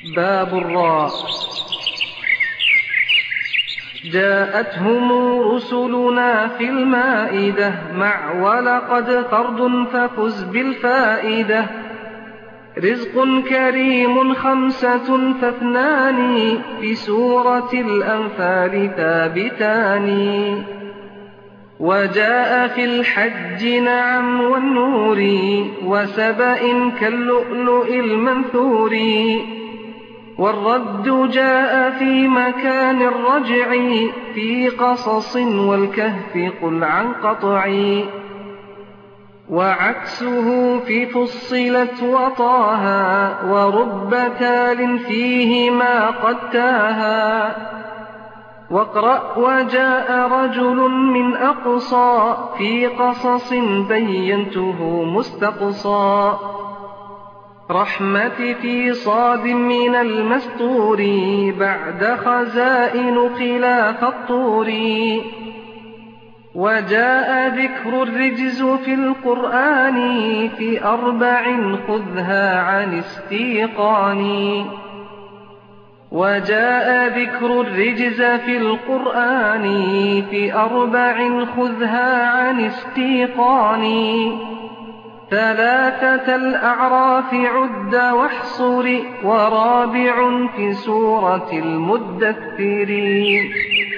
باب الراء. جاءتهم رسلنا في المائدة مع ولقد فرد ففز بالفائدة. رزق كريم خمسة فاثنان في سورة الأنفال ثابتان. وجاء في الحج نعم والنور وسبأ كاللؤلؤ المنثور. والرد جاء في مكان الرجع في قصص والكهف قل عن قطع. وعكسه في فصلت وطاها ورب تال فيهما قد تاها. واقرأ وجاء رجل من أقصى في قصص بينته مستقصى. رحمة في صاد من المستور بعد خزائن خلاف الطور. وجاء ذكر الرجز في القرآن في 4 خذها عن استيقان. وجاء ذكر الرجز في القرآن في 4 خذها عن استيقان. 3 الأعراف عد واحصر ورابع في سورة المدثر.